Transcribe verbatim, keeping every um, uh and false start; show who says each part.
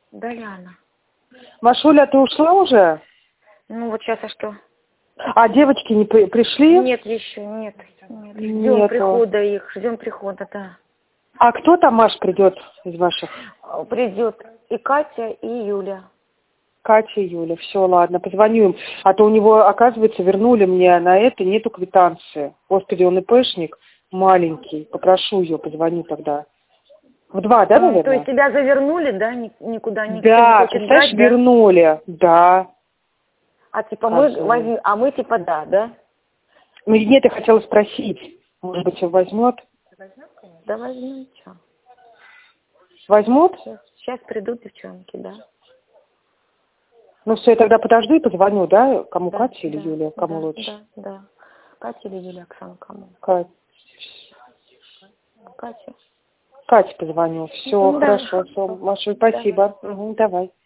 Speaker 1: Да, Ляна.
Speaker 2: Машуля, ты ушла уже?
Speaker 1: Ну вот сейчас, а что?
Speaker 2: А девочки не при пришли?
Speaker 1: Нет, еще нет. нет. Ждем
Speaker 2: Нету.
Speaker 1: прихода их, ждем прихода, да.
Speaker 2: А кто там, Маш, придет из ваших?
Speaker 1: Придет и Катя, и Юля.
Speaker 2: Катя и Юля. Все, ладно, позвоню им. А то у него, оказывается, вернули мне на это, нету квитанции. Господи, он ИПшник маленький. Попрошу ее, позвоню тогда. В два, да, наверное?
Speaker 1: То есть тебя завернули, да, никуда не
Speaker 2: Да,
Speaker 1: хочет
Speaker 2: представляешь,
Speaker 1: брать, да?
Speaker 2: вернули, да.
Speaker 1: А типа мы возьмем, а мы типа да, да?
Speaker 2: Ну нет, я хотела спросить, может быть, возьмет?
Speaker 1: Да возьмем, что?
Speaker 2: Возьмут?
Speaker 1: Сейчас, сейчас придут девчонки, да.
Speaker 2: Ну все, я тогда подожду и позвоню, да? Кому,
Speaker 1: Да,
Speaker 2: Кате или
Speaker 1: да,
Speaker 2: Юле? Кому
Speaker 1: да,
Speaker 2: лучше?
Speaker 1: Да, да. Катя или Юля, Оксана, кому?
Speaker 2: Катя.
Speaker 1: Катя.
Speaker 2: Кате позвоню. Все,
Speaker 1: Да,
Speaker 2: хорошо. Все,
Speaker 1: хорошо.
Speaker 2: Маша, спасибо.
Speaker 1: Давай.
Speaker 2: Угу, давай.